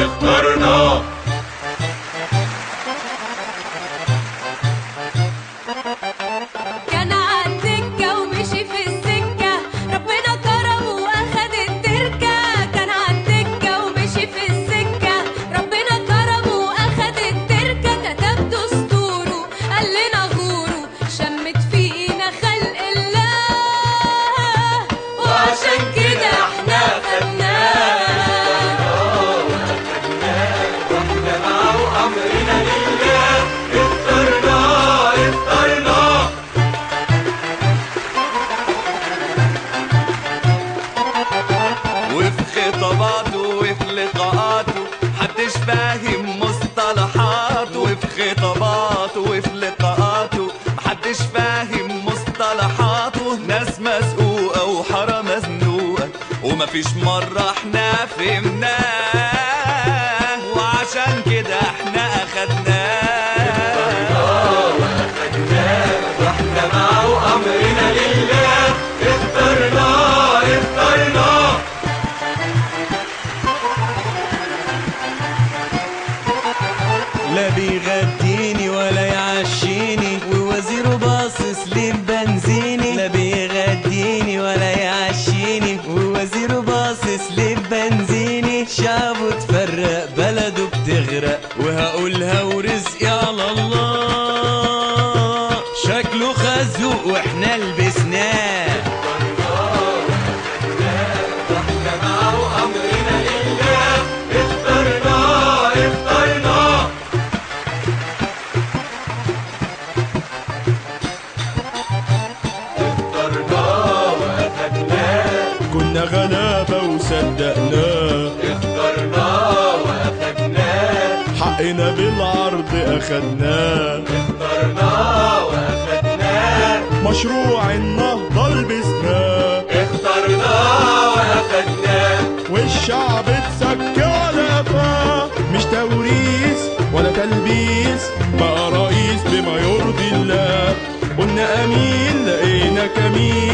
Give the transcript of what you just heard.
اخترناه. كان عالدكة ومشي في السكة، ربنا كرمه واخد التركة. كان عالدكة ومشي في السكة، ربنا كرمه واخد التركة. كتب دستوره قال لنا غوره، شمت فينا خلق الله، وعشان كده احنا خدناه. واحنا معه امرنا لله، اخترناه اخترناه. وفي خطاباته وفي لقاءاته محدش فاهم مصطلحاته. وفي خطاباته وفي لقاءاته محدش فاهم مصطلحاته. ناس مسقوقة وحارة مزنوقة ومفيش مرة احنا فهمناه، وعشان كده احنا اخدناه. واحنا معه امرنا لله، اخترناه اخترناه. لا بيغديني ولا يعشيني، ووزيره باصص لي ببنزيني. لا بيغديني ولا يعشيني، ووزيره باصص لي ببنزيني. شعبه اتفرق بلده بتغرق، وهقولها ورزقي على الله. شكله خازوق واحنا لبسناه. واحنا معه امرنا لله، اخترناه اخترناه. اخترناه واخدناه. كنا غلابة وصدقناه، اخترناه واخدناه. حقنا بالعرض اخدناه. اخترناه واخدناه. مشروع النهضة لبسناه، اخترناه واخدناه. والشعب اتسكى على قفاه. مش توريث ولا تلبيس، بقى رئيس بما يرضي الله. قلنا امين لقينا كمين،